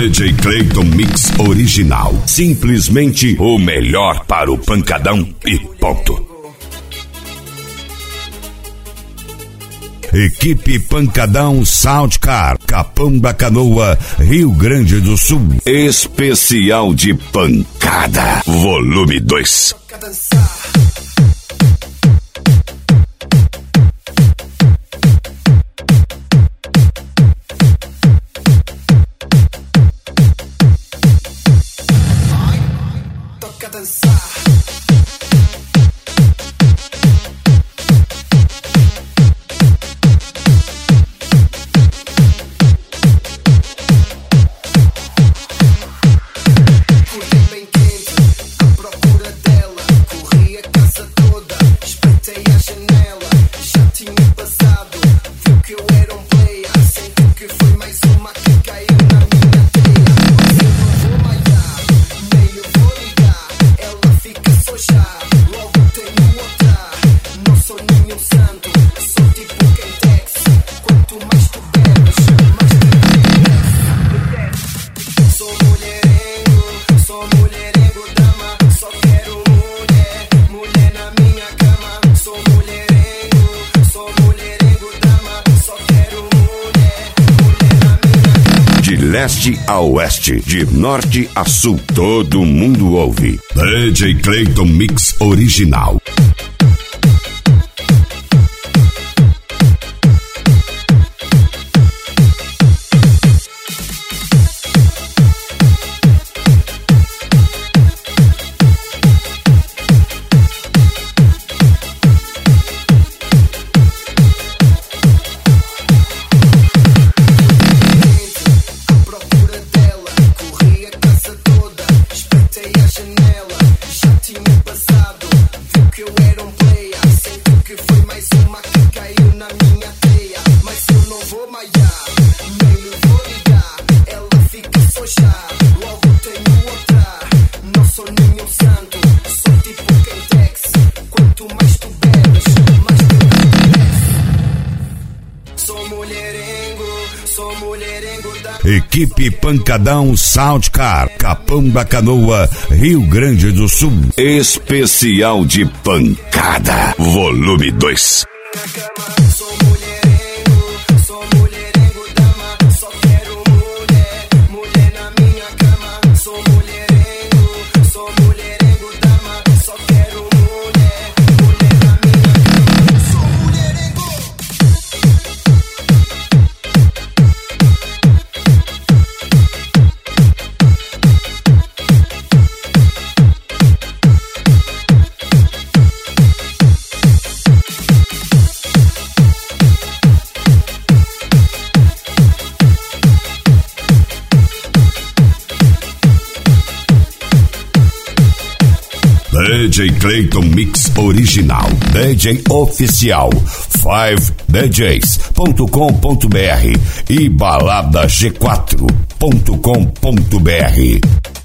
DJ Clayton Mix Original. Simplesmente o melhor para o pancadão e ponto. Equipe Pancadão Soundcar, Capão da Canoa, Rio Grande do Sul. Especial de pancada, volume 2. Toca dançar. Leste a oeste, de norte a sul, todo mundo ouve. DJ Clayton Mix Original. Equipe Pancadão Soundcar, Capão da Canoa, Rio Grande do Sul. Especial de pancada, volume 2. DJ Clayton Mix Original, DJ Oficial, 5DJs.com.br e baladag4.com.br.